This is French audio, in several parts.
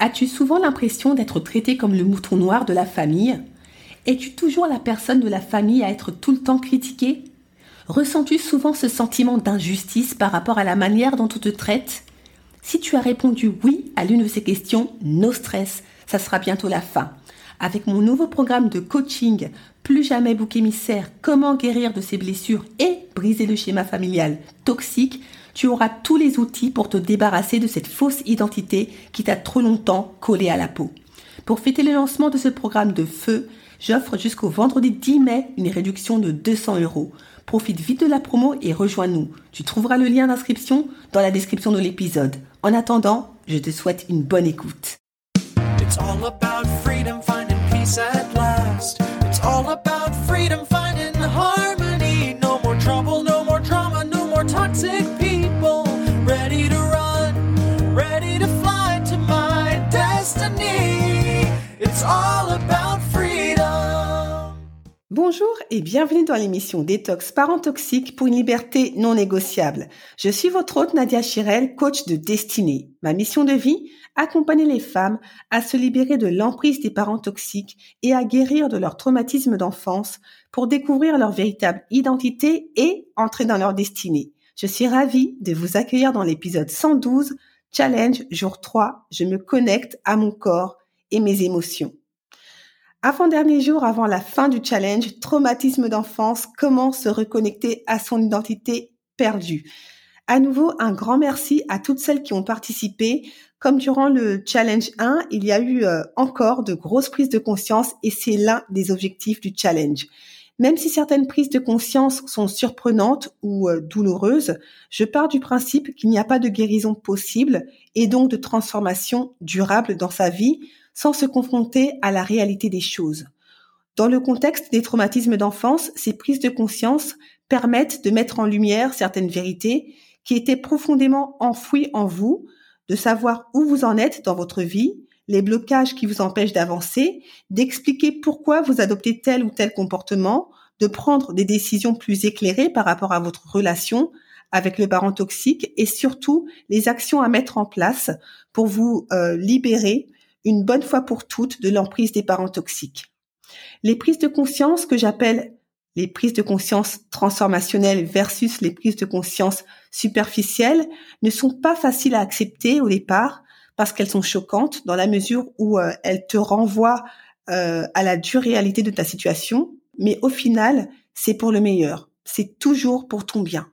As-tu souvent l'impression d'être traité comme le mouton noir de la famille? Es-tu toujours la personne de la famille à être tout le temps critiquée? Ressens-tu souvent ce sentiment d'injustice par rapport à la manière dont on te traite? Si tu as répondu oui à l'une de ces questions, no stress, ça sera bientôt la fin. Avec mon nouveau programme de coaching, Plus jamais bouc émissaire, comment guérir de ses blessures et briser le schéma familial toxique, tu auras tous les outils pour te débarrasser de cette fausse identité qui t'a trop longtemps collé à la peau. Pour fêter le lancement de ce programme de feu, j'offre jusqu'au vendredi 10 mai une réduction de 200 €. Profite vite de la promo et rejoins-nous. Tu trouveras le lien d'inscription dans la description de l'épisode. En attendant, je te souhaite une bonne écoute. It's all about freedom, finding peace at last. It's all about freedom, finding harmony. No more trouble, no more drama, no more toxic people. Ready to run, ready to fly to my destiny. It's all about freedom. Bonjour et bienvenue dans l'émission Détox Parents Toxiques pour une liberté non négociable. Je suis votre hôte Nadia Chirel, coach de destinée. Ma mission de vie, accompagner les femmes à se libérer de l'emprise des parents toxiques et à guérir de leur traumatisme d'enfance pour découvrir leur véritable identité et entrer dans leur destinée. Je suis ravie de vous accueillir dans l'épisode 112, Challenge jour 3, je me connecte à mon corps et mes émotions. Avant-dernier jour avant la fin du challenge, traumatisme d'enfance, comment se reconnecter à son identité perdue. À nouveau, un grand merci à toutes celles qui ont participé. Comme durant le challenge 1, il y a eu encore de grosses prises de conscience et c'est l'un des objectifs du challenge. Même si certaines prises de conscience sont surprenantes ou douloureuses, je pars du principe qu'il n'y a pas de guérison possible et donc de transformation durable dans sa vie sans se confronter à la réalité des choses. Dans le contexte des traumatismes d'enfance, ces prises de conscience permettent de mettre en lumière certaines vérités qui étaient profondément enfouies en vous, de savoir où vous en êtes dans votre vie, les blocages qui vous empêchent d'avancer, d'expliquer pourquoi vous adoptez tel ou tel comportement, de prendre des décisions plus éclairées par rapport à votre relation avec le parent toxique et surtout les actions à mettre en place pour vous libérer une bonne fois pour toutes de l'emprise des parents toxiques. Les prises de conscience que j'appelle les prises de conscience transformationnelles versus les prises de conscience superficielles ne sont pas faciles à accepter au départ parce qu'elles sont choquantes dans la mesure où elles te renvoient à la dure réalité de ta situation, mais au final, c'est pour le meilleur. C'est toujours pour ton bien.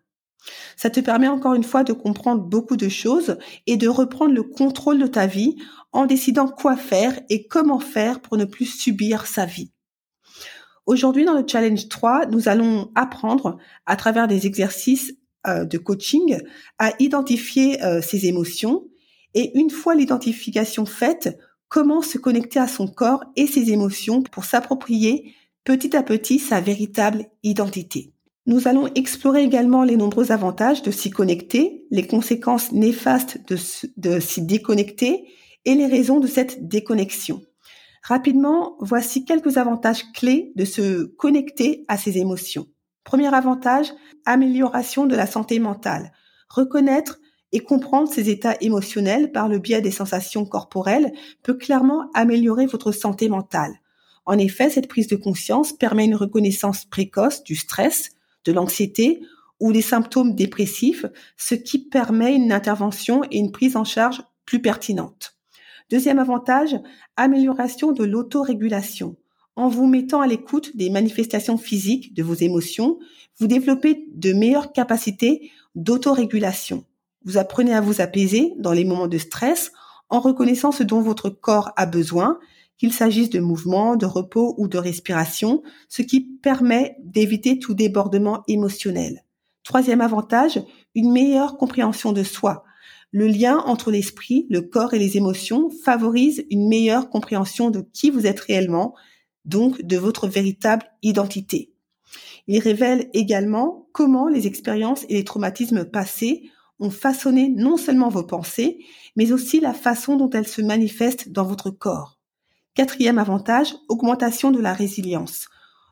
Ça te permet encore une fois de comprendre beaucoup de choses et de reprendre le contrôle de ta vie en décidant quoi faire et comment faire pour ne plus subir sa vie. Aujourd'hui, dans le Challenge 3, nous allons apprendre, à travers des exercices de coaching, à identifier ses émotions et une fois l'identification faite, comment se connecter à son corps et ses émotions pour s'approprier petit à petit sa véritable identité. Nous allons explorer également les nombreux avantages de s'y connecter, les conséquences néfastes de s'y déconnecter et les raisons de cette déconnexion. Rapidement, voici quelques avantages clés de se connecter à ses émotions. Premier avantage, amélioration de la santé mentale. Reconnaître et comprendre ses états émotionnels par le biais des sensations corporelles peut clairement améliorer votre santé mentale. En effet, cette prise de conscience permet une reconnaissance précoce du stress, de l'anxiété ou des symptômes dépressifs, ce qui permet une intervention et une prise en charge plus pertinente. Deuxième avantage, amélioration de l'autorégulation. En vous mettant à l'écoute des manifestations physiques de vos émotions, vous développez de meilleures capacités d'autorégulation. Vous apprenez à vous apaiser dans les moments de stress en reconnaissant ce dont votre corps a besoin, qu'il s'agisse de mouvements, de repos ou de respiration, ce qui permet d'éviter tout débordement émotionnel. Troisième avantage, une meilleure compréhension de soi. Le lien entre l'esprit, le corps et les émotions favorise une meilleure compréhension de qui vous êtes réellement, donc de votre véritable identité. Il révèle également comment les expériences et les traumatismes passés ont façonné non seulement vos pensées, mais aussi la façon dont elles se manifestent dans votre corps. Quatrième avantage, augmentation de la résilience.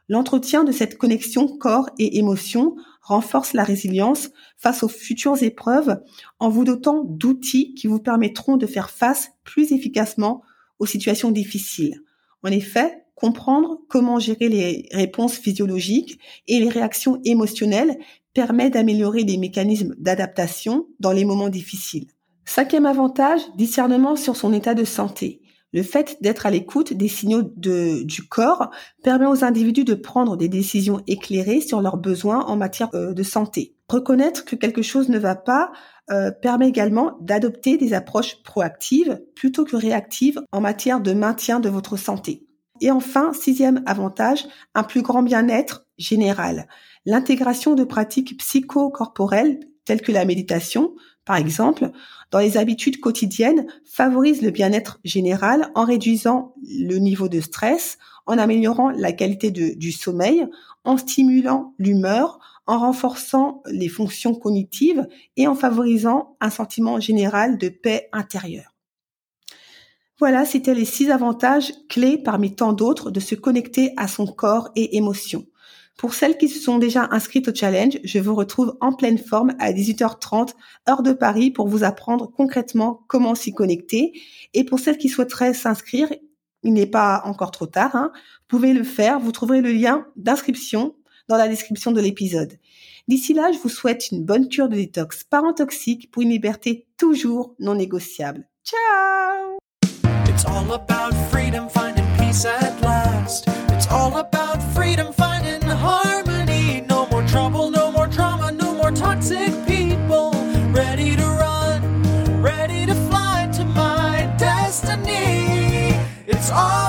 L'entretien de cette connexion corps et émotion renforce la résilience face aux futures épreuves en vous dotant d'outils qui vous permettront de faire face plus efficacement aux situations difficiles. En effet, comprendre comment gérer les réponses physiologiques et les réactions émotionnelles permet d'améliorer les mécanismes d'adaptation dans les moments difficiles. 5e avantage, discernement sur son état de santé. Le fait d'être à l'écoute des signaux du corps permet aux individus de prendre des décisions éclairées sur leurs besoins en matière de santé. Reconnaître que quelque chose ne va pas permet également d'adopter des approches proactives plutôt que réactives en matière de maintien de votre santé. Et enfin, 6e avantage, un plus grand bien-être général. L'intégration de pratiques psychocorporelles telles que la méditation, par exemple, dans les habitudes quotidiennes, favorise le bien-être général en réduisant le niveau de stress, en améliorant la qualité du sommeil, en stimulant l'humeur, en renforçant les fonctions cognitives et en favorisant un sentiment général de paix intérieure. Voilà, c'était les 6 avantages clés parmi tant d'autres de se connecter à son corps et émotions. Pour celles qui se sont déjà inscrites au challenge, je vous retrouve en pleine forme à 18h30, heure de Paris, pour vous apprendre concrètement comment s'y connecter. Et pour celles qui souhaiteraient s'inscrire, il n'est pas encore trop tard, vous pouvez le faire. Vous trouverez le lien d'inscription dans la description de l'épisode. D'ici là, je vous souhaite une bonne cure de détox parent toxique pour une liberté toujours non négociable. Ciao! It's all about freedom, finding peace at last. It's all about freedom, finding harmony. No more trouble, no more drama, no more toxic people. Ready to run, ready to fly to my destiny. It's all